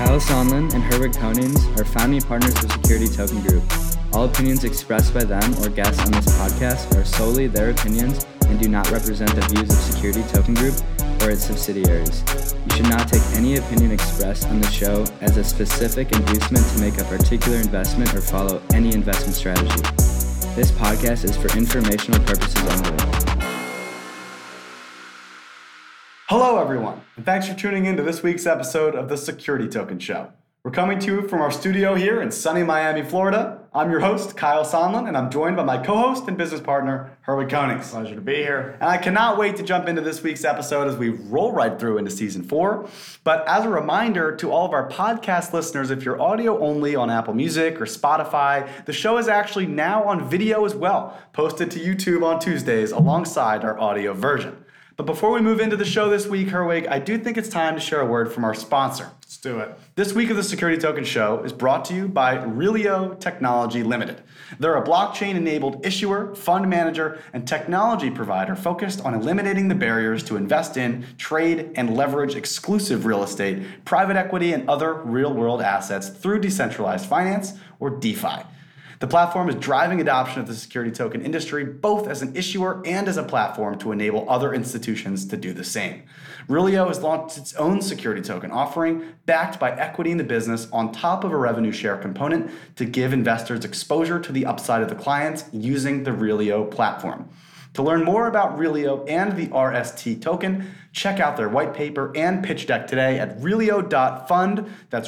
Kyle Sonlin and Herwig Konings are founding partners of Security Token Group. All opinions expressed by them or guests on this podcast are solely their opinions and do not represent the views of Security Token Group or its subsidiaries. You should not take any opinion expressed on the show as a specific inducement to make a particular investment or follow any investment strategy. This podcast is for informational purposes only. Hello, everyone, and thanks for tuning in to this week's episode of the Security Token Show. We're coming to you from our studio here in sunny Miami, Florida. I'm your host, Kyle Sonlin, and I'm joined by my co-host and business partner, Herwig Konings. Pleasure to be here. And I cannot wait to jump into this week's episode as we roll right through into Season 4. But as a reminder to all of our podcast listeners, if you're audio only on Apple Music or Spotify, the show is actually now on video as well, posted to YouTube on Tuesdays alongside our audio version. But before we move into the show this week, Herwig, I do think it's time to share a word from our sponsor. Let's do it. This week of the Security Token Show is brought to you by Relio Technology Limited. They're a blockchain-enabled issuer, fund manager, and technology provider focused on eliminating the barriers to invest in, trade, and leverage exclusive real estate, private equity, and other real-world assets through decentralized finance, or DeFi. The platform is driving adoption of the security token industry, both as an issuer and as a platform to enable other institutions to do the same. Relio has launched its own security token offering, backed by equity in the business on top of a revenue share component to give investors exposure to the upside of the clients using the Relio platform. To learn more about Relio and the RST token, check out their white paper and pitch deck today at relio.fund. That's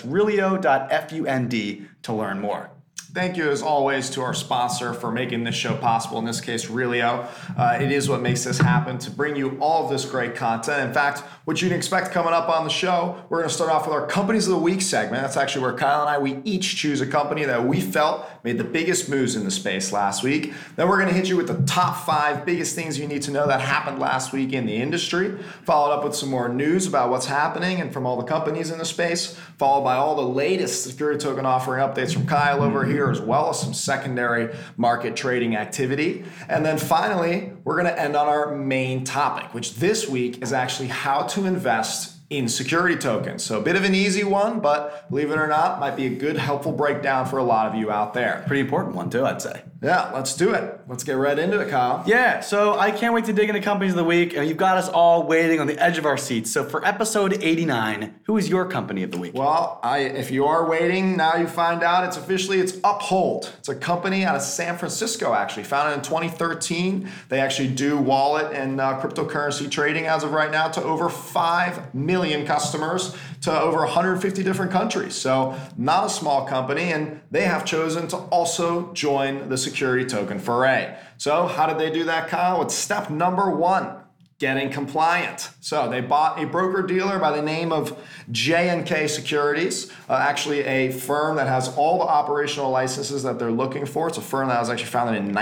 relio.fund to learn more. Thank you, as always, to our sponsor for making this show possible, in this case, Relio. It is what makes this happen to bring you all of this great content. In fact, what you can expect coming up on the show, we're going to start off with our Companies of the Week segment. That's actually where Kyle and I, we each choose a company that we felt made the biggest moves in the space last week. Then we're going to hit you with the top 5 biggest things you need to know that happened last week in the industry, followed up with some more news about what's happening and from all the companies in the space, followed by all the latest security token offering updates from Kyle over here, as well as some secondary market trading activity. And then finally, we're going to end on our main topic, which this week is actually how to invest in security tokens. So a bit of an easy one, but believe it or not, might be a good, helpful breakdown for a lot of you out there. Pretty important one too, I'd say. Yeah, let's do it. Let's get right into it, Kyle. Yeah, so I can't wait to dig into Companies of the Week, and you've got us all waiting on the edge of our seats. So for episode 89, who is your Company of the Week? Well, if you are waiting, now you find out it's Uphold. It's a company out of San Francisco, actually, founded in 2013. They actually do wallet and cryptocurrency trading as of right now to over 5 million customers to over 150 different countries. So not a small company, and they have chosen to also join the security token foray. So how did they do that, Kyle? It's step number 1. Getting compliant. So they bought a broker-dealer by the name of J&K Securities, actually a firm that has all the operational licenses that they're looking for. It's a firm that was actually founded in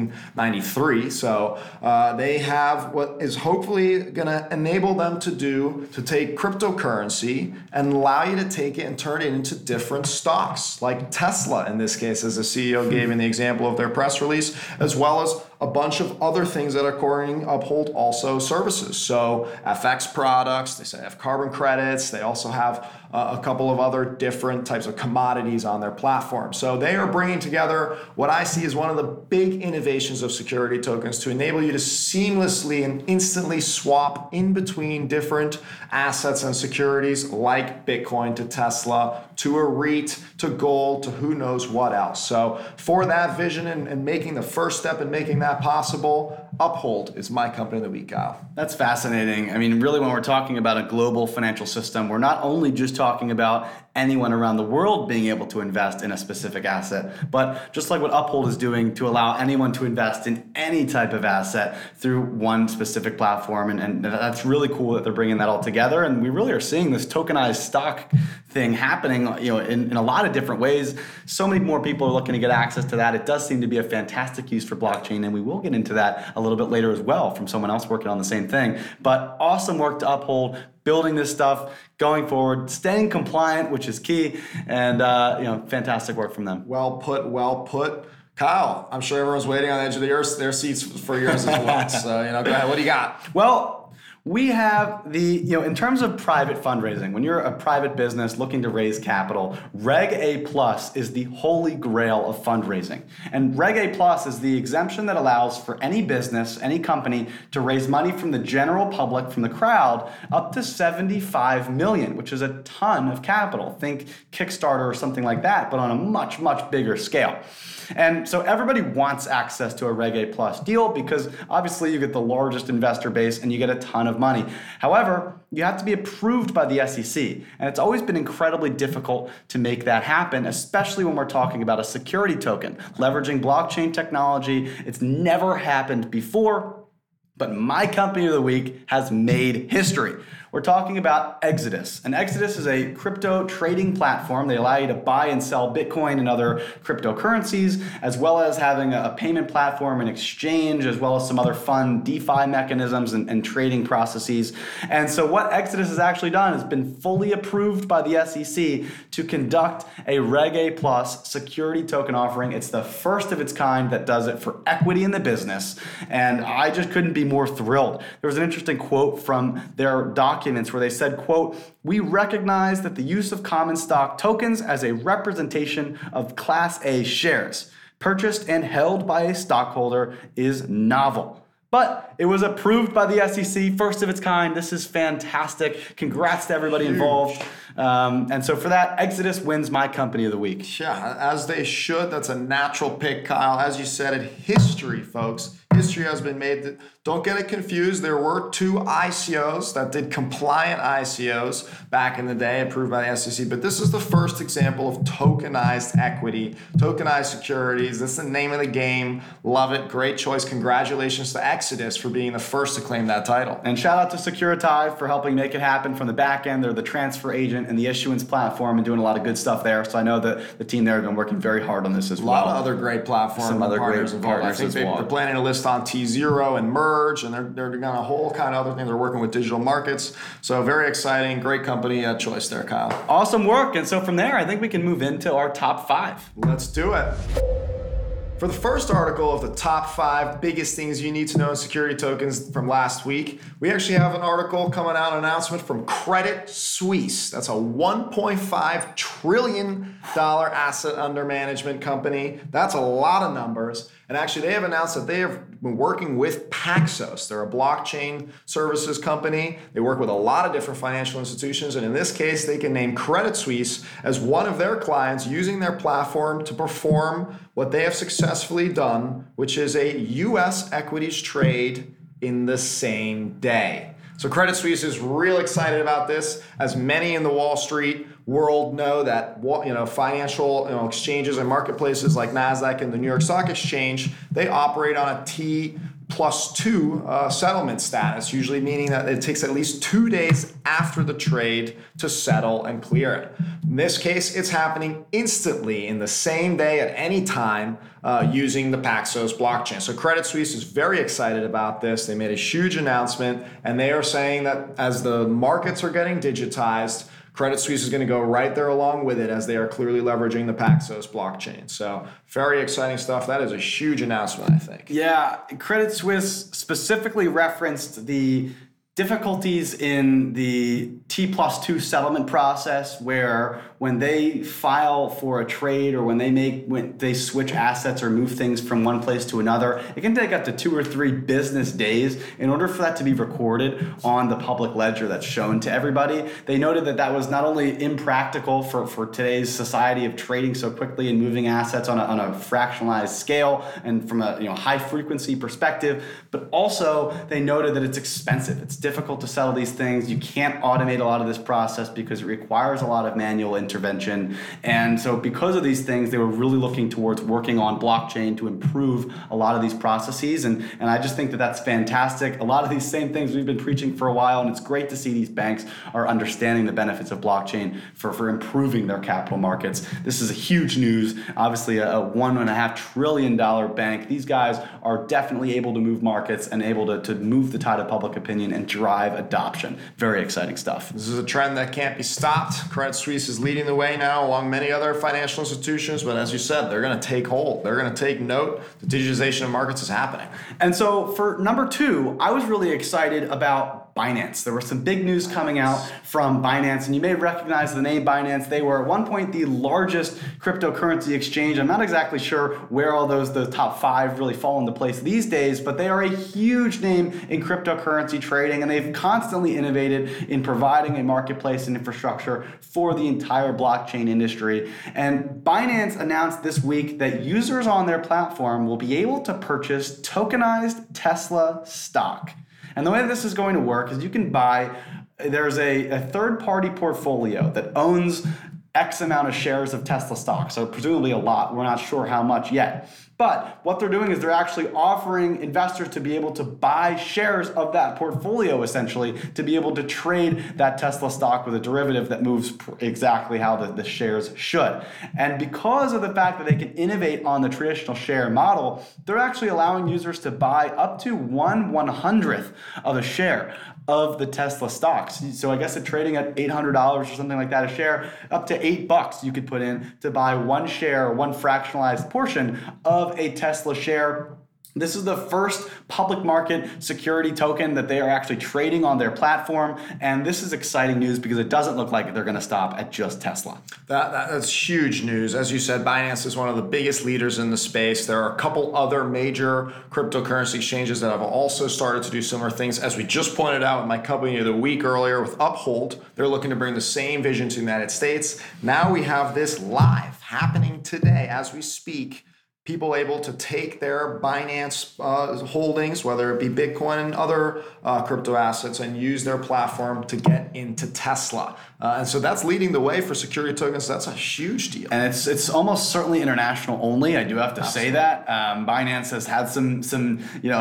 1993. So they have what is hopefully going to enable them to take cryptocurrency and allow you to take it and turn it into different stocks, like Tesla in this case, as the CEO gave in the example of their press release, as well as a bunch of other things that according Uphold also services. So FX products, they have carbon credits, they also have a couple of other different types of commodities on their platform. So they are bringing together what I see as one of the big innovations of security tokens to enable you to seamlessly and instantly swap in between different assets and securities like Bitcoin to Tesla, to a REIT, to gold, to who knows what else. So for that vision and making the first step in making that possible, Uphold is my Company of the Week, Kyle. That's fascinating. I mean, really, when we're talking about a global financial system, we're not only just talking about anyone around the world being able to invest in a specific asset, but just like what Uphold is doing to allow anyone to invest in any type of asset through one specific platform. And that's really cool that they're bringing that all together. And we really are seeing this tokenized stock thing happening, in a lot of different ways. So many more people are looking to get access to that. It does seem to be a fantastic use for blockchain, and we will get into that a little bit later as well from someone else working on the same thing. But awesome work to Uphold, building this stuff, going forward, staying compliant, which is key, and fantastic work from them. Well put. Kyle, I'm sure everyone's waiting on the edge of their seats for yours as well. So, go ahead. What do you got? Well, We have in terms of private fundraising, when you're a private business looking to raise capital, Reg A Plus is the holy grail of fundraising. And Reg A Plus is the exemption that allows for any business, any company to raise money from the general public, from the crowd, up to $75 million, which is a ton of capital. Think Kickstarter or something like that, but on a much, much bigger scale. And so everybody wants access to a Reg A Plus deal because obviously you get the largest investor base and you get a ton of money. However, you have to be approved by the SEC. And it's always been incredibly difficult to make that happen, especially when we're talking about a security token, leveraging blockchain technology. It's never happened before, but my company of the week has made history. We're talking about Exodus. And Exodus is a crypto trading platform. They allow you to buy and sell Bitcoin and other cryptocurrencies, as well as having a payment platform and exchange, as well as some other fun DeFi mechanisms and trading processes. And so what Exodus has actually done has been fully approved by the SEC to conduct a Reg A Plus security token offering. It's the first of its kind that does it for equity in the business. And I just couldn't be more thrilled. There was an interesting quote from their documents where they said, quote, "We recognize that the use of common stock tokens as a representation of Class A shares purchased and held by a stockholder is novel." But it was approved by the SEC, first of its kind. This is fantastic. Congrats to everybody involved. And so for that, Exodus wins my company of the week. Yeah, as they should. That's a natural pick, Kyle. As you said, history, folks. History has been made. Don't get it confused. There were 2 ICOs that did compliant ICOs back in the day, approved by the SEC. But this is the first example of tokenized equity, tokenized securities. That's the name of the game. Love it. Great choice. Congratulations to Exodus for being the first to claim that title. And shout out to Securitize for helping make it happen from the back end. They're the transfer agent and the issuance platform and doing a lot of good stuff there. So I know that the team there has been working very hard on this as well. A lot of other great platforms. Some other great involved. I think they're planning to list on T0 and Merge, and they're doing a whole kind of other things. They're working with digital markets. So very exciting. Great company choice there, Kyle. Awesome work. And so from there, I think we can move into our top 5. Let's do it. For the first article of the top 5 biggest things you need to know in security tokens from last week, we actually have an article coming out, an announcement from Credit Suisse. That's a $1.5 trillion asset under management company. That's a lot of numbers. And actually, they have announced that they have been working with Paxos. They're a blockchain services company. They work with a lot of different financial institutions. And in this case, they can name Credit Suisse as one of their clients using their platform to perform what they have successfully done, which is a U.S. equities trade in the same day. So Credit Suisse is real excited about this, as many in the Wall Street world know that financial exchanges and marketplaces like NASDAQ and the New York Stock Exchange, they operate on a T+2 settlement status, usually meaning that it takes at least 2 days after the trade to settle and clear it. In this case, it's happening instantly in the same day at any time using the Paxos blockchain. So Credit Suisse is very excited about this. They made a huge announcement, and they are saying that as the markets are getting digitized, Credit Suisse is going to go right there along with it, as they are clearly leveraging the Paxos blockchain. So very exciting stuff. That is a huge announcement, I think. Yeah, Credit Suisse specifically referenced the difficulties in the T+2 settlement process, where when they file for a trade or when they switch assets or move things from one place to another, it can take up to 2 or 3 business days in order for that to be recorded on the public ledger that's shown to everybody. They noted that that was not only impractical for today's society of trading so quickly and moving assets on a fractionalized scale and from a high frequency perspective, but also they noted that it's expensive. It's difficult to settle these things. You can't automate a lot of this process because it requires a lot of manual intervention. And so because of these things, they were really looking towards working on blockchain to improve a lot of these processes. And I just think that that's fantastic. A lot of these same things we've been preaching for a while, and it's great to see these banks are understanding the benefits of blockchain for improving their capital markets. This is a huge news. Obviously, a $1.5 trillion bank. These guys are definitely able to move markets and able to move the tide of public opinion and drive adoption. Very exciting stuff. This is a trend that can't be stopped. Credit Suisse is leading the way now, along many other financial institutions, but as you said, they're going to take hold. They're going to take note. The digitization of markets is happening. And so for number 2, I was really excited about about Binance. There was some big news coming out from Binance, and you may recognize the name Binance. They were at one point the largest cryptocurrency exchange. I'm not exactly sure where all the top 5 really fall into place these days, but they are a huge name in cryptocurrency trading, and they've constantly innovated in providing a marketplace and infrastructure for the entire blockchain industry. And Binance announced this week that users on their platform will be able to purchase tokenized Tesla stock. And the way this is going to work is you can buy, there's a third-party portfolio that owns X amount of shares of Tesla stock, so presumably a lot. We're not sure how much yet. But what they're doing is they're actually offering investors to be able to buy shares of that portfolio, essentially, to be able to trade that Tesla stock with a derivative that moves exactly how the shares should. And because of the fact that they can innovate on the traditional share model, they're actually allowing users to buy up to 1/100th of a share of the Tesla stocks. So I guess it's trading at $800 or something like that a share, up to $8 you could put in to buy one share, one fractionalized portion of a Tesla share. This is the first public market security token that they are actually trading on their platform. And this is exciting news because it doesn't look like they're going to stop at just Tesla. That's huge news. As you said, Binance is one of the biggest leaders in the space. There are a couple other major cryptocurrency exchanges that have also started to do similar things. As we just pointed out with my company of the week earlier with Uphold, they're looking to bring the same vision to the United States. Now we have this live happening today as we speak. People able to take their Binance holdings, whether it be Bitcoin and other crypto assets, and use their platform to get into Tesla. And so that's leading the way for security tokens. That's a huge deal. And it's almost certainly international only. I do have to say that. Binance has had some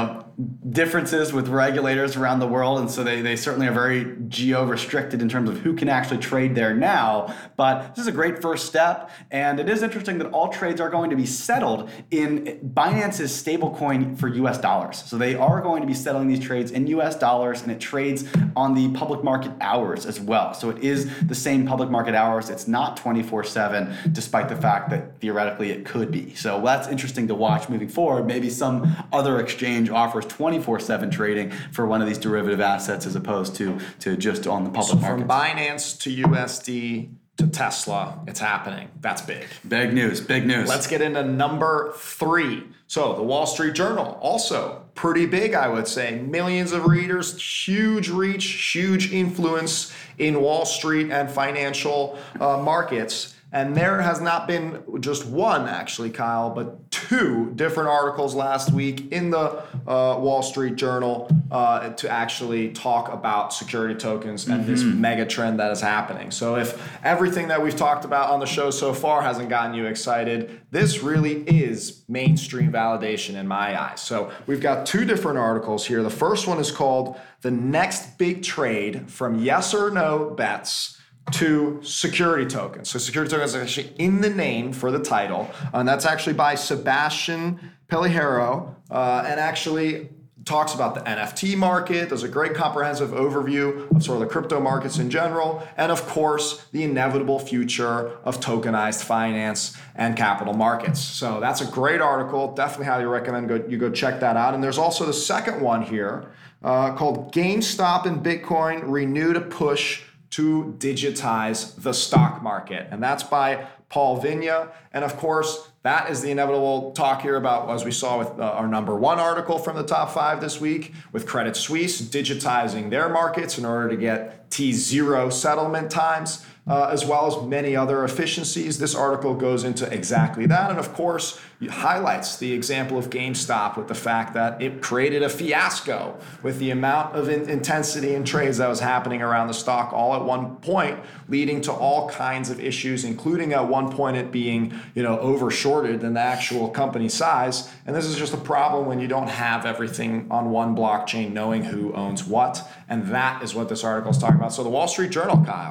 differences with regulators around the world, and so they certainly are very geo-restricted in terms of who can actually trade there now. But this is a great first step, and it is interesting that all trades are going to be settled in Binance's stablecoin for US dollars. So they are going to be settling these trades in US dollars, and it trades on the public market hours as well. So it is the same public market hours. It's not 24/7, despite the fact that theoretically it could be. So that's interesting to watch moving forward. Maybe some other exchange offers 24/7 trading for one of these derivative assets as opposed to just on the public market. From Binance to USD to Tesla, it's happening. That's big. Big news, big news. Let's get into number 3. So the Wall Street Journal, also pretty big, I would say. Millions of readers, huge reach, huge influence in Wall Street and financial markets. And there has not been just one, actually, Kyle, but 2 different articles last week in the Wall Street Journal to actually talk about security tokens and this mega trend that is happening. So if everything that we've talked about on the show so far hasn't gotten you excited, this really is mainstream validation in my eyes. So we've got 2 different articles here. The first one is called "The Next Big Trade from Yes or No Bets to Security Tokens." So security tokens are actually in the name for the title, and that's actually by Sebastian Pelliero, and actually talks about the NFT market. There's a great comprehensive overview of sort of the crypto markets in general, and of course, the inevitable future of tokenized finance and capital markets. So that's a great article. Definitely highly recommend you go check that out. And there's also the second one here called "GameStop and Bitcoin Renewed a Push to Digitize the Stock Market." And that's by Paul Vigna. And of course, that is the inevitable talk here about, as we saw with our number 1 article from the top 5 this week, with Credit Suisse digitizing their markets in order to get T0 settlement times, as well as many other efficiencies. This article goes into exactly that. And of course, it highlights the example of GameStop with the fact that it created a fiasco with the amount of intensity in trades that was happening around the stock all at one point, leading to all kinds of issues, including at one point it being, over-shorted than the actual company size. And this is just a problem when you don't have everything on one blockchain knowing who owns what. And that is what this article is talking about. So the Wall Street Journal, Kyle,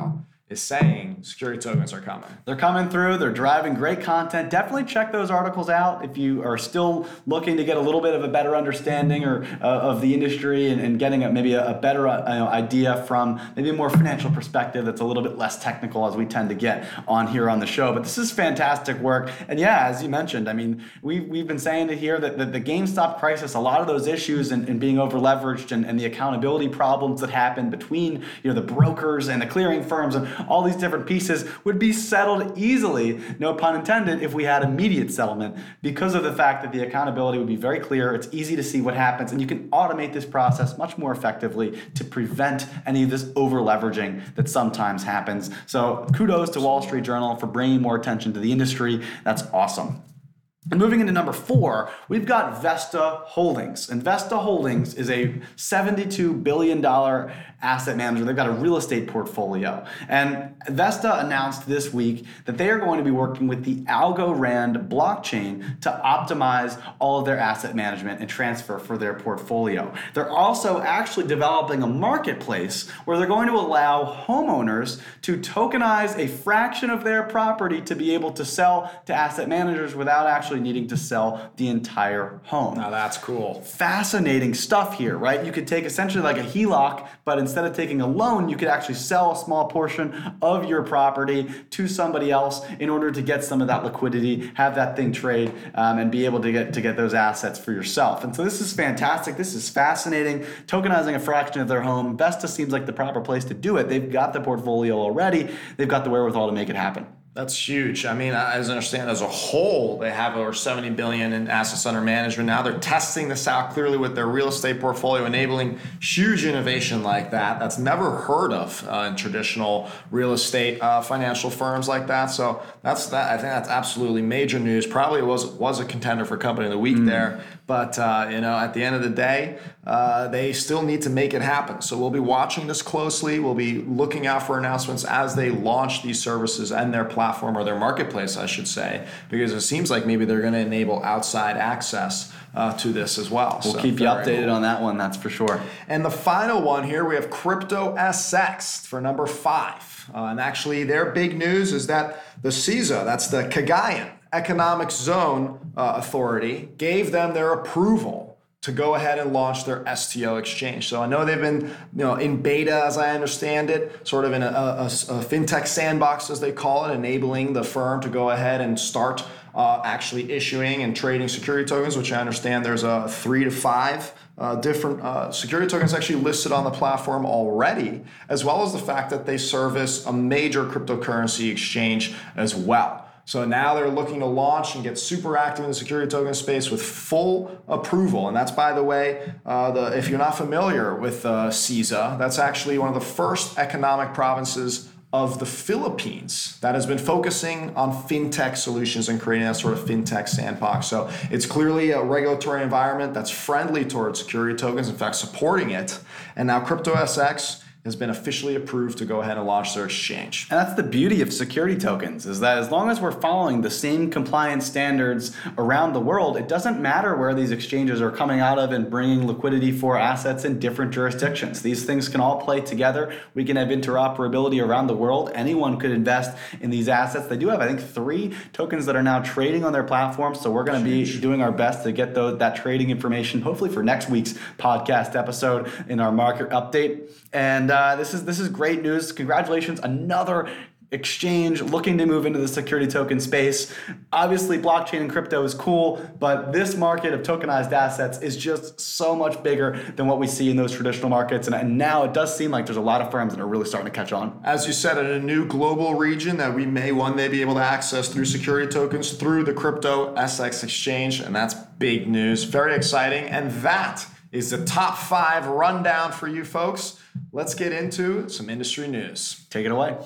is saying security tokens are coming. They're coming through. They're driving great content. Definitely check those articles out if you are still looking to get a little bit of a better understanding or of the industry and getting maybe a better idea from maybe a more financial perspective that's a little bit less technical as we tend to get on here on the show. But this is fantastic work. And yeah, as you mentioned, I mean, we've been saying it here that the GameStop crisis, a lot of those issues and being over leveraged and the accountability problems that happen between the brokers and the clearing firms and all these different pieces would be settled easily, no pun intended, if we had immediate settlement, because of the fact that the accountability would be very clear. It's easy to see what happens, and you can automate this process much more effectively to prevent any of this over leveraging that sometimes happens. So kudos to Wall Street Journal for bringing more attention to the industry. That's awesome. And moving into number 4, we've got Vesta Holdings. And Vesta Holdings is a $72 billion asset manager. They've got a real estate portfolio. And Vesta announced this week that they are going to be working with the Algorand blockchain to optimize all of their asset management and transfer for their portfolio. They're also actually developing a marketplace where they're going to allow homeowners to tokenize a fraction of their property to be able to sell to asset managers without actually needing to sell the entire home. Now that's cool. Fascinating stuff here, right? You could take essentially like a HELOC, but instead of taking a loan, you could actually sell a small portion of your property to somebody else in order to get some of that liquidity, have that thing trade, and be able to get those assets for yourself. And so this is fantastic. This is fascinating. Tokenizing a fraction of their home. Vesta seems like the proper place to do it. They've got the portfolio already. They've got the wherewithal to make it happen. That's huge. I mean, as I understand, as a whole, they have over $70 billion in assets under management. Now they're testing this out clearly with their real estate portfolio, enabling huge innovation like that. That's never heard of in traditional real estate financial firms like that. So I think that's absolutely major news. Probably was a contender for Company of the Week there. But at the end of the day, they still need to make it happen. So we'll be watching this closely. We'll be looking out for announcements as they launch these services and their platform, or their marketplace, I should say, because it seems like maybe they're going to enable outside access to this as well. We'll keep you updated on that one, that's for sure. And the final one here, we have CryptoSX for number 5. And actually, their big news is that the CISA, that's the Cagayan Economic Zone Authority, gave them their approval to go ahead and launch their STO exchange. So I know they've been in beta, as I understand it, sort of in a fintech sandbox, as they call it, enabling the firm to go ahead and start actually issuing and trading security tokens, which I understand there's 3 to 5 different security tokens actually listed on the platform already, as well as the fact that they service a major cryptocurrency exchange as well. So now they're looking to launch and get super active in the security token space with full approval. And that's, by the way, if you're not familiar with CISA, that's actually one of the first economic provinces of the Philippines that has been focusing on fintech solutions and creating that sort of fintech sandbox. So it's clearly a regulatory environment that's friendly towards security tokens, in fact, supporting it. And now CryptoSX has been officially approved to go ahead and launch their exchange. And that's the beauty of security tokens, is that as long as we're following the same compliance standards around the world, it doesn't matter where these exchanges are coming out of and bringing liquidity for assets in different jurisdictions. These things can all play together. We can have interoperability around the world. Anyone could invest in these assets. They do have, I think, 3 tokens that are now trading on their platform, so we're going to be doing our best to get that trading information, hopefully for next week's podcast episode in our market update. And this is great news. Congratulations, another exchange looking to move into the security token space. Obviously, blockchain and crypto is cool, but this market of tokenized assets is just so much bigger than what we see in those traditional markets. And now it does seem like there's a lot of firms that are really starting to catch on. As you said, in a new global region that we may one day be able to access through security tokens through the CryptoSX exchange, and that's big news. Very exciting. And that is the top 5 rundown for you folks. Let's get into some industry news. Take it away.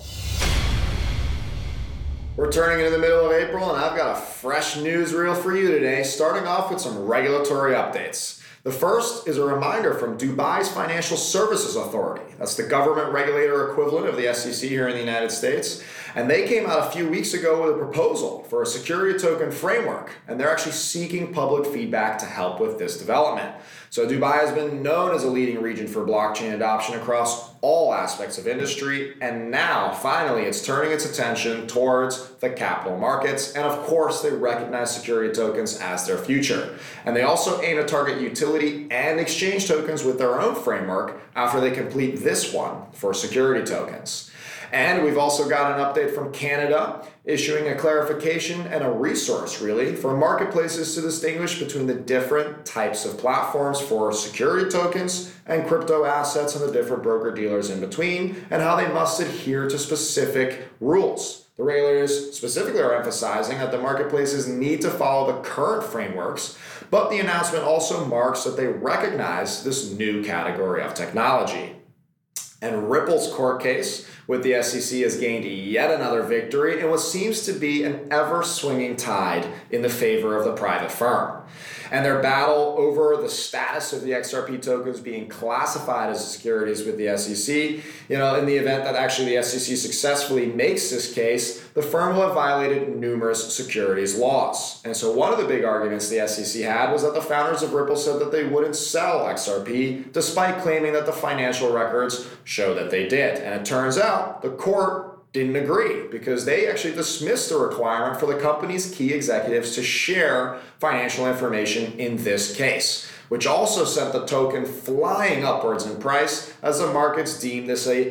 We're turning into the middle of April, and I've got a fresh newsreel for you today, starting off with some regulatory updates. The first is a reminder from Dubai's Financial Services Authority. That's the government regulator equivalent of the SEC here in the United States. And they came out a few weeks ago with a proposal for a security token framework, and they're actually seeking public feedback to help with this development. So Dubai has been known as a leading region for blockchain adoption across all aspects of industry, and now finally it's turning its attention towards the capital markets, and of course they recognize security tokens as their future. And they also aim to target utility and exchange tokens with their own framework after they complete this one for security tokens. And we've also got an update from Canada issuing a clarification and a resource really for marketplaces to distinguish between the different types of platforms for security tokens and crypto assets and the different broker dealers in between, and how they must adhere to specific rules. The regulators specifically are emphasizing that the marketplaces need to follow the current frameworks, but the announcement also marks that they recognize this new category of technology. And Ripple's court case with the SEC has gained yet another victory in what seems to be an ever-swinging tide in the favor of the private firm. And their battle over the status of the XRP tokens being classified as securities with the SEC, in the event that actually the SEC successfully makes this case, the firm will have violated numerous securities laws. And so one of the big arguments the SEC had was that the founders of Ripple said that they wouldn't sell XRP, despite claiming that the financial records show that they did. And it turns out the court didn't agree because they actually dismissed the requirement for the company's key executives to share financial information in this case, which also sent the token flying upwards in price as the markets deemed this a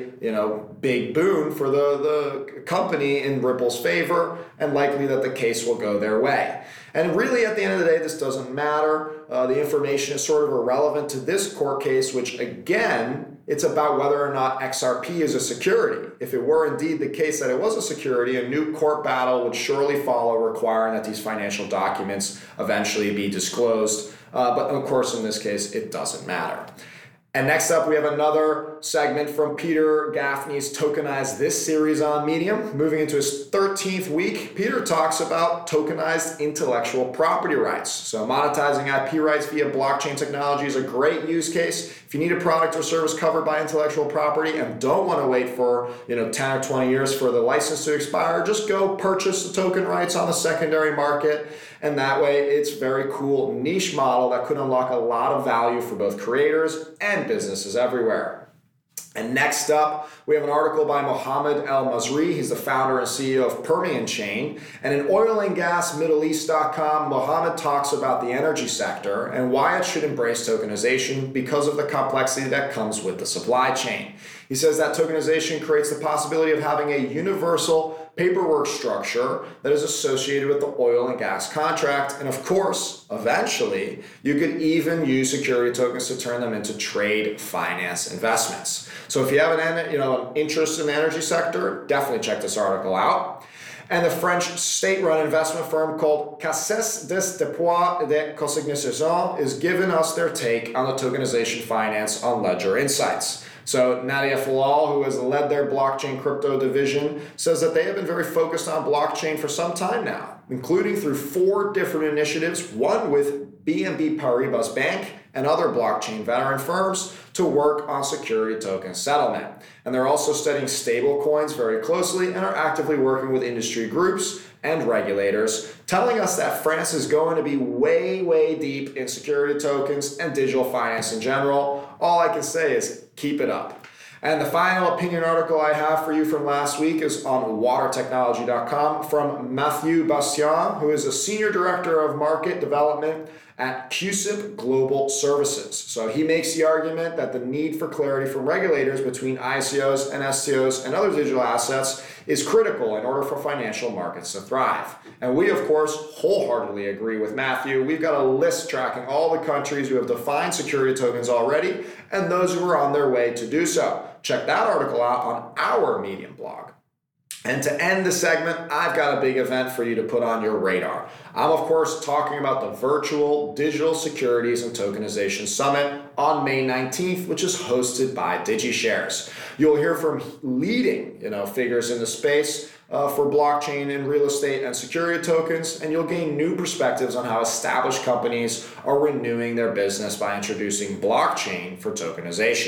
big boon for the company in Ripple's favor, and likely that the case will go their way. And really, at the end of the day, this doesn't matter. The information is sort of irrelevant to this court case, which again, it's about whether or not XRP is a security. If it were indeed the case that it was a security, a new court battle would surely follow, requiring that these financial documents eventually be disclosed. But of course, in this case, it doesn't matter. And next up, we have another segment from Peter Gaffney's Tokenize This series on Medium. Moving into his 13th week, Peter talks about tokenized intellectual property rights. So monetizing IP rights via blockchain technology is a great use case. If you need a product or service covered by intellectual property and don't want to wait for 10 or 20 years for the license to expire, just go purchase the token rights on the secondary market. And that way, it's a very cool niche model that could unlock a lot of value for both creators and businesses everywhere. And next up, we have an article by Mohammed El-Masri. He's the founder and CEO of Permian Chain. And in oilandgasmiddleeast.com, Mohammed talks about the energy sector and why it should embrace tokenization because of the complexity that comes with the supply chain. He says that tokenization creates the possibility of having a universal paperwork structure that is associated with the oil and gas contract. And of course, eventually, you could even use security tokens to turn them into trade finance investments. So if you have an interest in the energy sector, definitely check this article out. And the French state-run investment firm called Caisse des Dépôts de Consignation is giving us their take on the tokenization finance on Ledger Insights. So Nadia Falal, who has led their blockchain crypto division, says that they have been very focused on blockchain for some time now, including through 4 different initiatives, one with BNP Paribas Bank and other blockchain veteran firms to work on security token settlement. And they're also studying stable coins very closely and are actively working with industry groups and regulators, telling us that France is going to be way, way deep in security tokens and digital finance in general. All I can say is keep it up. And the final opinion article I have for you from last week is on watertechnology.com from Mathieu Bastien, who is a senior director of market development at QSIP Global Services. So he makes the argument that the need for clarity from regulators between ICOs and STOs and other digital assets is critical in order for financial markets to thrive. And we, of course, wholeheartedly agree with Matthew. We've got a list tracking all the countries who have defined security tokens already and those who are on their way to do so. Check that article out on our Medium blog. And to end the segment, I've got a big event for you to put on your radar. I'm, of course, talking about the virtual Digital Securities and Tokenization Summit on May 19th, which is hosted by DigiShares. You'll hear from leading figures in the space for blockchain and real estate and security tokens, and you'll gain new perspectives on how established companies are renewing their business by introducing blockchain for tokenization.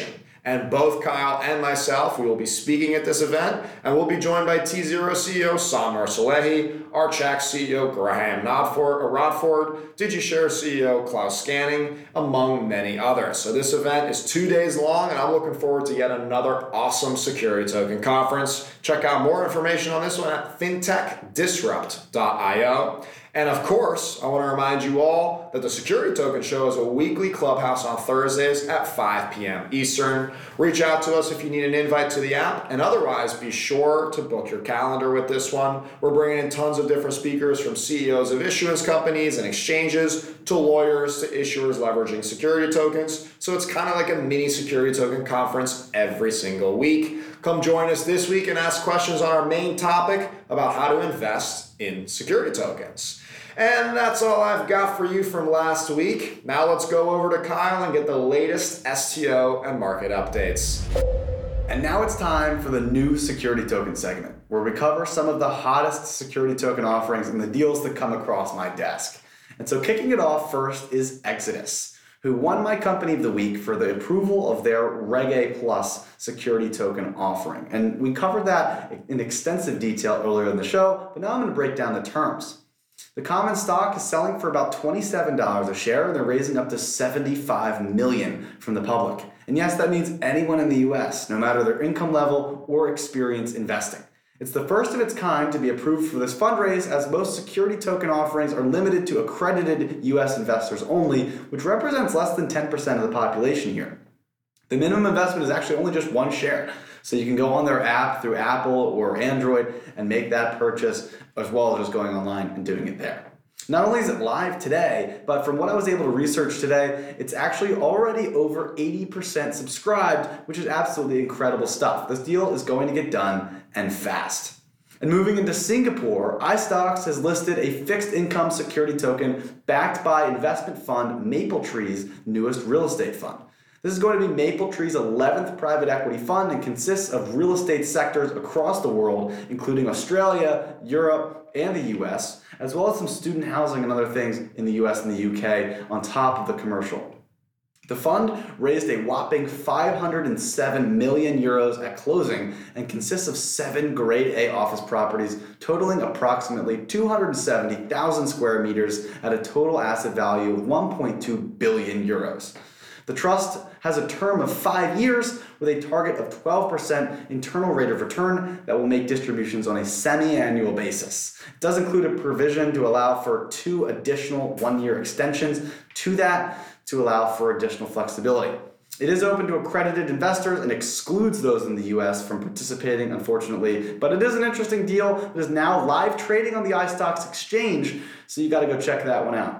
And both Kyle and myself, we will be speaking at this event, and we'll be joined by T0 CEO Samer Salehi, Archax CEO Graham Rodford, DigiShare CEO Klaus Scanning, among many others. So this event is 2 days long, and I'm looking forward to yet another awesome security token conference. Check out more information on this one at fintechdisrupt.io. And of course, I want to remind you all that the Security Token Show is a weekly clubhouse on Thursdays at 5 p.m. Eastern. Reach out to us if you need an invite to the app, and otherwise be sure to book your calendar with this one. We're bringing in tons of different speakers, from CEOs of issuance companies and exchanges to lawyers to issuers leveraging security tokens. So it's kind of like a mini security token conference every single week. Come join us this week and ask questions on our main topic about how to invest in security tokens. And that's all I've got for you from last week. Now let's go over to Kyle and get the latest STO and market updates. And now it's time for the new security token segment, where we cover some of the hottest security token offerings and the deals that come across my desk. And so kicking it off first is Exodus, who won my company of the week for the approval of their Reg A Plus security token offering. And we covered that in extensive detail earlier in the show, but now I'm going to break down the terms. The common stock is selling for about $27 a share, and they're raising up to $75 million from the public. And yes, that means anyone in the US, no matter their income level or experience investing. It's the first of its kind to be approved for this fundraise, as most security token offerings are limited to accredited US investors only, which represents less than 10% of the population here. The minimum investment is actually only just one share. So you can go on their app through Apple or Android and make that purchase, as well as just going online and doing it there. Not only is it live today, but from what I was able to research today, it's actually already over 80% subscribed, which is absolutely incredible stuff. This deal is going to get done, and fast. And moving into Singapore, iStocks has listed a fixed income security token backed by investment fund Mapletree's newest real estate fund. This is going to be Mapletree's 11th private equity fund and consists of real estate sectors across the world, including Australia, Europe, and the US, as well as some student housing and other things in the US and the UK on top of the commercial. The fund raised a whopping 507 million euros at closing and consists of 7 grade A office properties totaling approximately 270,000 square meters at a total asset value of 1.2 billion euros. The trust has a term of 5 years with a target of 12% internal rate of return that will make distributions on a semi-annual basis. It does include a provision to allow for 2 additional 1-year extensions to that to allow for additional flexibility. It is open to accredited investors and excludes those in the US from participating, unfortunately, but it is an interesting deal. It is now live trading on the iStocks exchange, so you gotta go check that one out.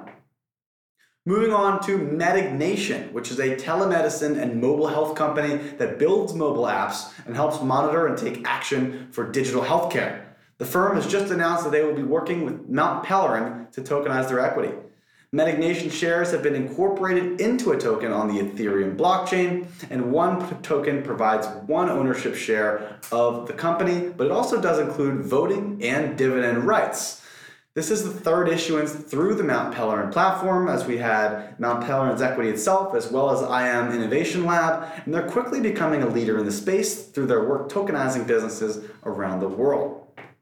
Moving on to Medignation, which is a telemedicine and mobile health company that builds mobile apps and helps monitor and take action for digital healthcare. The firm has just announced that they will be working with Mount Pelerin to tokenize their equity. Medignation shares have been incorporated into a token on the Ethereum blockchain, and one token provides 1 ownership share of the company, but it also does include voting and dividend rights. This is the 3rd issuance through the Mount Pelerin platform, as we had Mount Pelerin's equity itself, as well as IM Innovation Lab, and they're quickly becoming a leader in the space through their work tokenizing businesses around the world.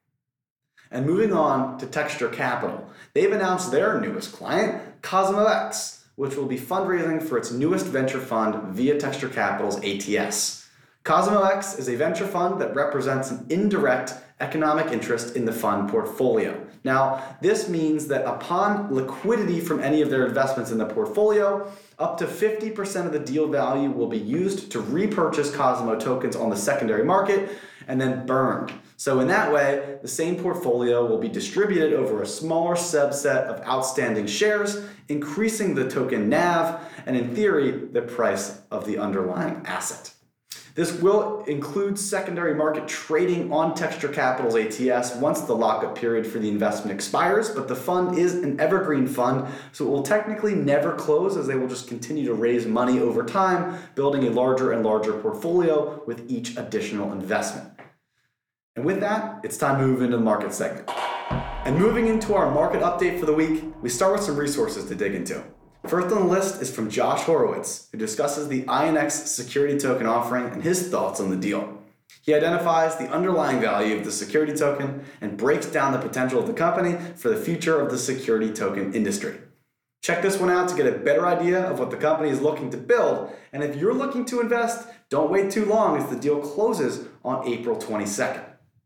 And moving on to Texture Capital, they've announced their newest client, CosmoX, which will be fundraising for its newest venture fund via Texture Capital's ATS. CosmoX is a venture fund that represents an indirect economic interest in the fund portfolio. Now, this means that upon liquidity from any of their investments in the portfolio, up to 50% of the deal value will be used to repurchase Cosmo tokens on the secondary market and then burned. So in that way, the same portfolio will be distributed over a smaller subset of outstanding shares, increasing the token NAV and, in theory, the price of the underlying asset. This will include secondary market trading on Texture Capital's ATS once the lockup period for the investment expires, but the fund is an evergreen fund, so it will technically never close, as they will just continue to raise money over time, building a larger and larger portfolio with each additional investment. And with that, it's time to move into the market segment. And moving into our market update for the week, we start with some resources to dig into. First on the list is from Josh Horowitz, who discusses the INX security token offering and his thoughts on the deal. He identifies the underlying value of the security token and breaks down the potential of the company for the future of the security token industry. Check this one out to get a better idea of what the company is looking to build, and if you're looking to invest, don't wait too long as the deal closes on April 22nd.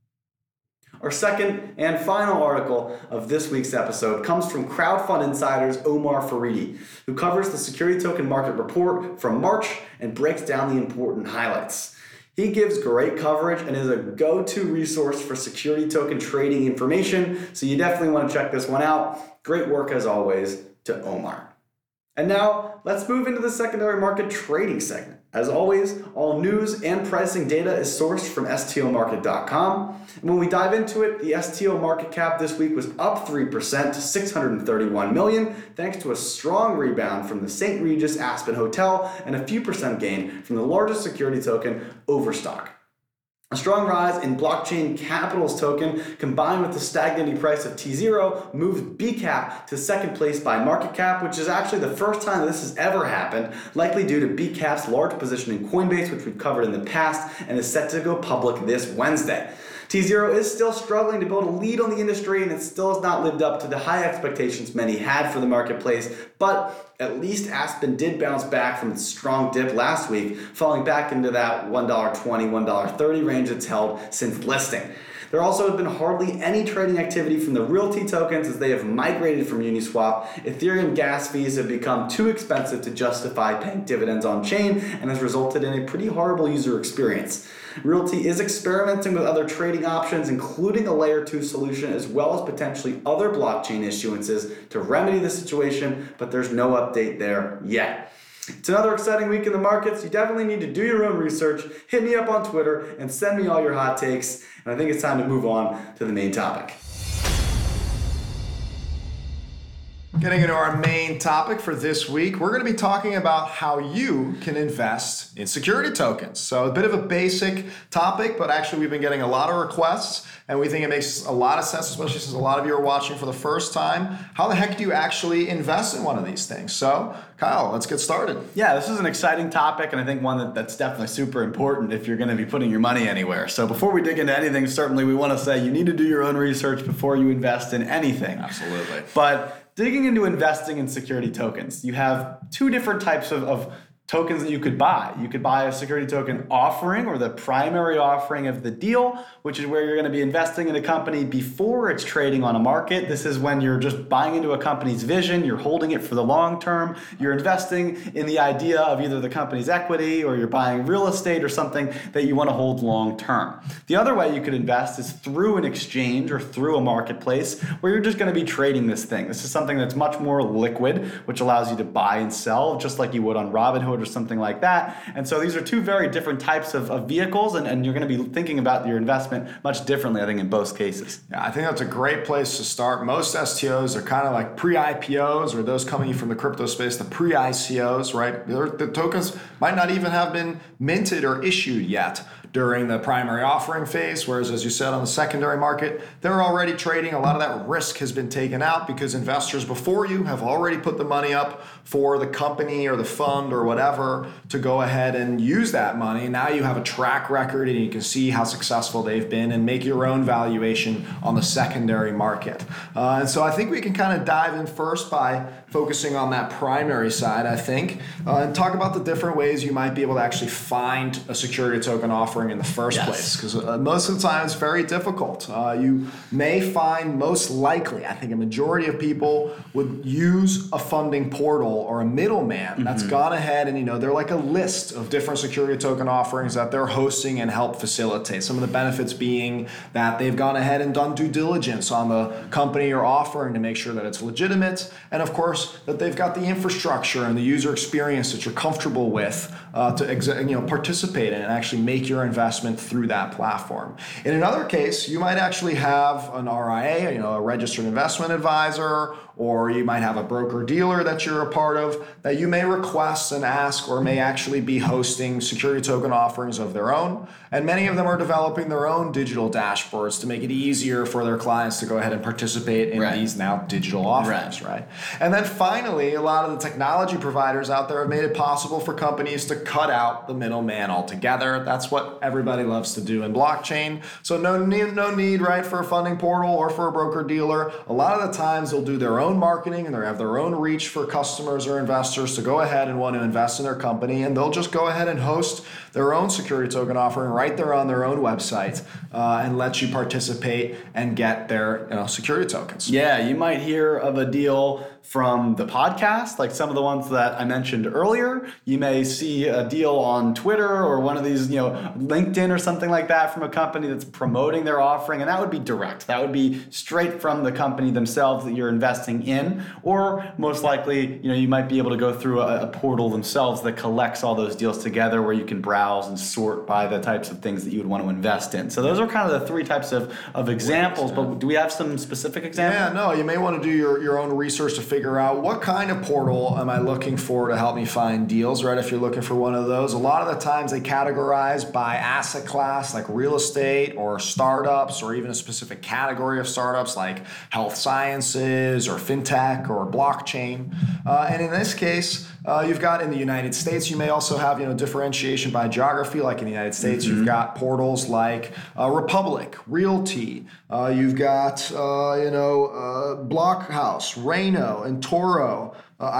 Our second and final article of this week's episode comes from Crowdfund Insider's Omar Faridi, who covers the security token market report from March and breaks down the important highlights. He gives great coverage and is a go-to resource for security token trading information, so you definitely want to check this one out. Great work as always to Omar. And now let's move into the secondary market trading segment. As always, all news and pricing data is sourced from STOmarket.com. And when we dive into it, the STO market cap this week was up 3% to $631 million, thanks to a strong rebound from the St. Regis Aspen Hotel and a few percent gain from the largest security token, Overstock. A strong rise in Blockchain Capital's token, combined with the stagnating price of T0, moved BCAP to second place by market cap, which is actually the first time this has ever happened, likely due to BCAP's large position in Coinbase, which we've covered in the past, and is set to go public this Wednesday. T0 is still struggling to build a lead on the industry, and it still has not lived up to the high expectations many had for the marketplace, but at least Aspen did bounce back from its strong dip last week, falling back into that $1.20, $1.30 range it's held since listing. There also has been hardly any trading activity from the Realty tokens as they have migrated from Uniswap. Ethereum gas fees have become too expensive to justify paying dividends on chain and has resulted in a pretty horrible user experience. Realty is experimenting with other trading options, including a layer 2 solution, as well as potentially other blockchain issuances to remedy the situation, but there's no update there yet. It's another exciting week in the markets. You definitely need to do your own research. Hit me up on Twitter and send me all your hot takes. And I think it's time to move on to the main topic. Getting into our main topic for this week, we're going to be talking about how you can invest in security tokens. So a bit of a basic topic, but actually we've been getting a lot of requests, and we think it makes a lot of sense, especially since a lot of you are watching for the first time. How the heck do you actually invest in one of these things? So, Kyle, let's get started. Yeah, this is an exciting topic, and I think one that's definitely super important if you're going to be putting your money anywhere. So before we dig into anything, certainly we want to say you need to do your own research before you invest in anything. Absolutely. But digging into investing in security tokens, you have two different types of tokens that you could buy. You could buy a security token offering, or the primary offering of the deal, which is where you're going to be investing in a company before it's trading on a market. This is when you're just buying into a company's vision, you're holding it for the long term, you're investing in the idea of either the company's equity, or you're buying real estate or something that you want to hold long term. The other way you could invest is through an exchange or through a marketplace where you're just going to be trading this thing. This is something that's much more liquid, which allows you to buy and sell just like you would on Robinhood or something like that. And so these are two very different types of vehicles, and you're going to be thinking about your investment much differently, I think, in both cases. Yeah, I think that's a great place to start. Most STOs are kind of like pre-IPOs, or those coming from the crypto space, the pre-ICOs, right? The tokens might not even have been minted or issued yet during the primary offering phase, whereas, as you said, on the secondary market, they're already trading. A lot of that risk has been taken out because investors before you have already put the money up for the company or the fund or whatever to go ahead and use that money. Now you have a track record and you can see how successful they've been and make your own valuation on the secondary market. And so I think we can kind of dive in first by focusing on that primary side, I think, and talk about the different ways you might be able to actually find a security token offering in the first place, because most of the time it's very difficult. You may find, most likely, I think a majority of people would use a funding portal or a middleman that's gone ahead and, they're like a list of different security token offerings that they're hosting and help facilitate. Some of the benefits being that they've gone ahead and done due diligence on the company or offering to make sure that it's legitimate, and of course that they've got the infrastructure and the user experience that you're comfortable with to participate in and actually make your investment through that platform. In another case, you might actually have an RIA, a registered investment advisor, or you might have a broker dealer that you're a part of that you may request and ask, or may actually be hosting security token offerings of their own. And many of them are developing their own digital dashboards to make it easier for their clients to go ahead and participate in these now digital offerings, right? And then finally, a lot of the technology providers out there have made it possible for companies to cut out the middleman altogether. That's what everybody loves to do in blockchain. So no need, right, for a funding portal or for a broker dealer. A lot of the times they'll do their own marketing and they'll have their own reach for customers or investors to go ahead and want to invest in their company, and they'll just go ahead and host their own security token offering right there on their own website and let you participate and get their security tokens. Yeah, you might hear of a deal from the podcast, like some of the ones that I mentioned earlier. You may see a deal on Twitter or one of these, LinkedIn or something like that from a company that's promoting their offering, and that would be direct. That would be straight from the company themselves that you're investing in, or most likely, you might be able to go through a portal themselves that collects all those deals together where you can browse and sort by the types of things that you would want to invest in. So those are kind of the three types of examples, but do we have some specific examples? Yeah, no, you may want to do your own research to figure out what kind of portal am I looking for to help me find deals, right? If you're looking for one of those, a lot of the times they categorize by asset class, like real estate or startups, or even a specific category of startups like health sciences or fintech or blockchain. And in this case, you've got in the United States, you may also have differentiation by geography. Like in the United States, you've got portals like Republic, Realty. You've got Blockhouse, Reno, and Toro,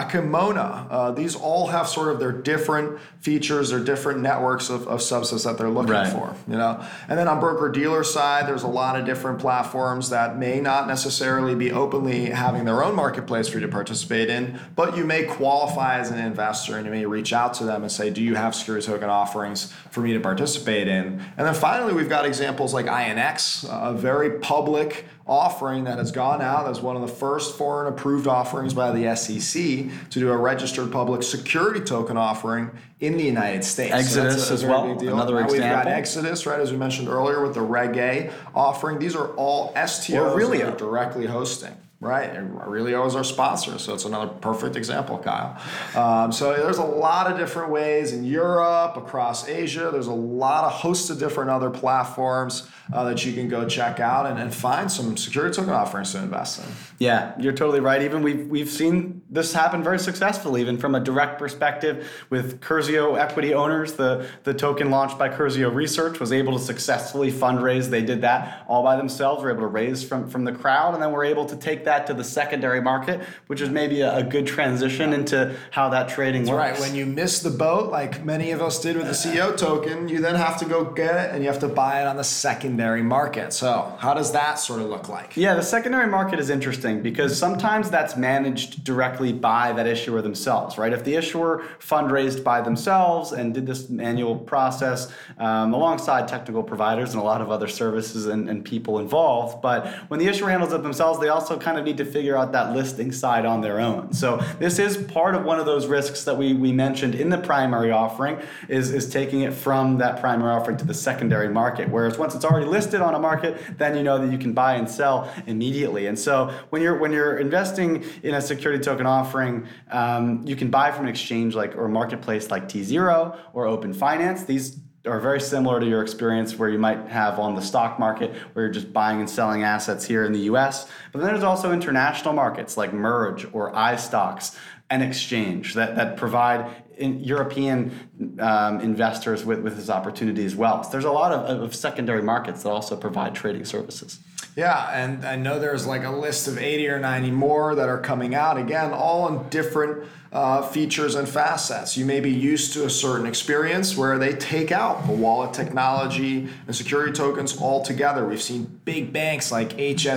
Akimona. These all have sort of their different features, their different networks of subsets that they're looking for. And then on broker dealer side, there's a lot of different platforms that may not necessarily be openly having their own marketplace for you to participate in, but you may qualify as an investor and you may reach out to them and say, do you have security token offerings for me to participate in? And then finally, we've got examples like INX, a very public offering that has gone out as one of the first foreign approved offerings by the SEC to do a registered public security token offering in the United States. Exodus as well, another example. We've got Exodus, right, as we mentioned earlier with the Reg A offering. These are all STOs that are directly hosting. Right, Aurelio is our sponsor, so it's another perfect example, Kyle. So there's a lot of different ways in Europe, across Asia. There's a lot of hosts of different other platforms that you can go check out and find some security token offerings to invest in. Yeah, you're totally right. Even we've seen this happen very successfully, even from a direct perspective with Curzio equity owners. The token launched by Curzio Research was able to successfully fundraise. They did that all by themselves. Were able to raise from the crowd, and then were able to take that to the secondary market, which is maybe a good transition into how that trading works. Right. When you miss the boat, like many of us did with the CEO token, you then have to go get it and you have to buy it on the secondary market. So how does that sort of look like? Yeah, the secondary market is interesting because sometimes that's managed directly by that issuer themselves, right? If the issuer fundraised by themselves and did this manual process alongside technical providers and a lot of other services and people involved, but when the issuer handles it themselves, they also kind of need to figure out that listing side on their own. So this is part of one of those risks that we mentioned in the primary offering is taking it from that primary offering to the secondary market. Whereas once it's already listed on a market, then you know that you can buy and sell immediately. And so when you're investing in a security token offering, you can buy from an exchange or a marketplace like T0 or Open Finance. These are very similar to your experience where you might have on the stock market where you're just buying and selling assets here in the US. But then there's also international markets like Merge or iStocks and Exchange that provide European investors with this opportunity as well. So there's a lot of secondary markets that also provide trading services. Yeah, and I know there's like a list of 80 or 90 more that are coming out, again, all on different features and facets. You may be used to a certain experience where they take out the wallet technology and security tokens altogether. We've seen big banks like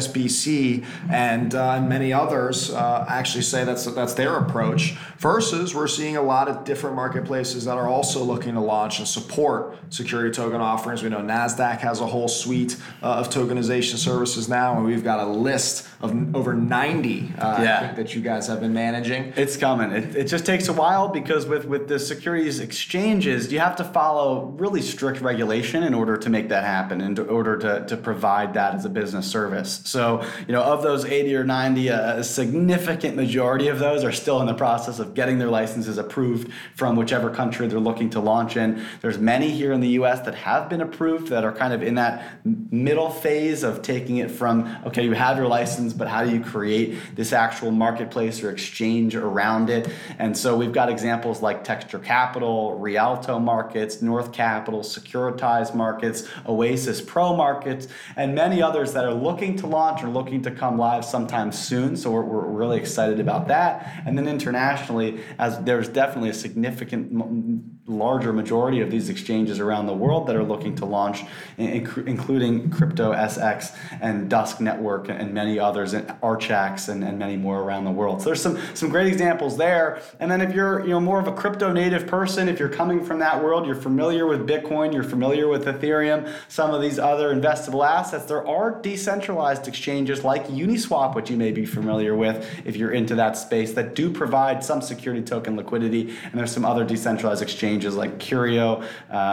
HSBC and many others actually say that's their approach. Versus we're seeing a lot of different marketplaces that are also looking to launch and support security token offerings. We know NASDAQ has a whole suite of tokenization services now, and we've got a list of over 90 I think that you guys have been managing. It's coming. It just takes a while because with the securities exchanges, you have to follow really strict regulation in order to make that happen, in order to provide that as a business service. So, of those 80 or 90, a significant majority of those are still in the process of getting their licenses approved from whichever country they're looking to launch in. There's many here in the US that have been approved that are kind of in that middle phase of taking it from, okay, you have your license, but how do you create this actual marketplace or exchange around it? And so we've got examples like Texture Capital, Rialto Markets, North Capital, Securitize Markets, Oasis Pro Markets, and many others that are looking to launch or looking to come live sometime soon. So we're really excited about that. And then internationally, as there's definitely a significant larger majority of these exchanges around the world that are looking to launch, including CryptoSX and Dusk Network and many others, and Archax and many more around the world. So there's some great examples there. And then if you're more of a crypto native person, if you're coming from that world, you're familiar with Bitcoin, you're familiar with Ethereum, some of these other investable assets, there are decentralized exchanges like Uniswap, which you may be familiar with if you're into that space, that do provide some security token liquidity. And there's some other decentralized exchanges like Curio,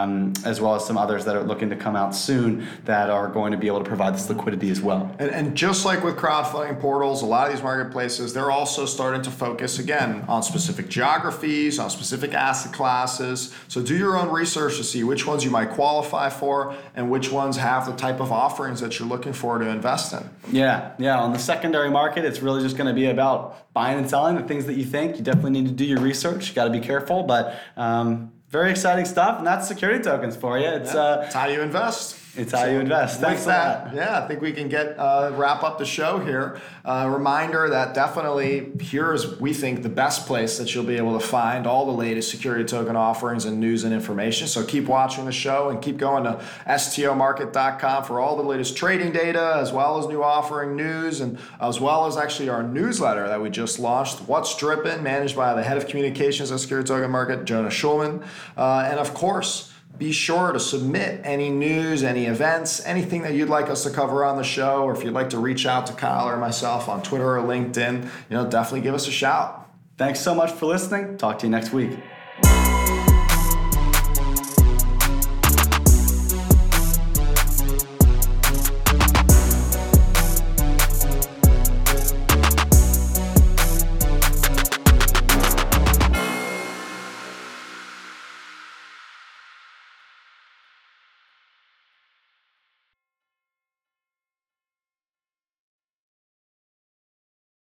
as well as some others that are looking to come out soon that are going to be able to provide this liquidity as well. And just like with crowdfunding portals, a lot of these marketplaces, they're also starting to focus, again, on specific geographies, on specific asset classes. So do your own research to see which ones you might qualify for and which ones have the type of offerings that you're looking for to invest in. Yeah. On the secondary market, it's really just going to be about buying and selling the things that you think. You definitely need to do your research. You got to be careful, but very exciting stuff, and that's security tokens for you. It's how you invest. It's how you invest. Thanks a lot. Yeah, I think we can wrap up the show here. Reminder that definitely here's, we think, the best place that you'll be able to find all the latest security token offerings and news and information. So keep watching the show and keep going to stomarket.com for all the latest trading data, as well as new offering news, and as well as actually our newsletter that we just launched, What's Drippin', managed by the head of communications at Security Token Market, Jonah Schulman. And of course, be sure to submit any news, any events, anything that you'd like us to cover on the show, or if you'd like to reach out to Kyle or myself on Twitter or LinkedIn, definitely give us a shout. Thanks so much for listening. Talk to you next week.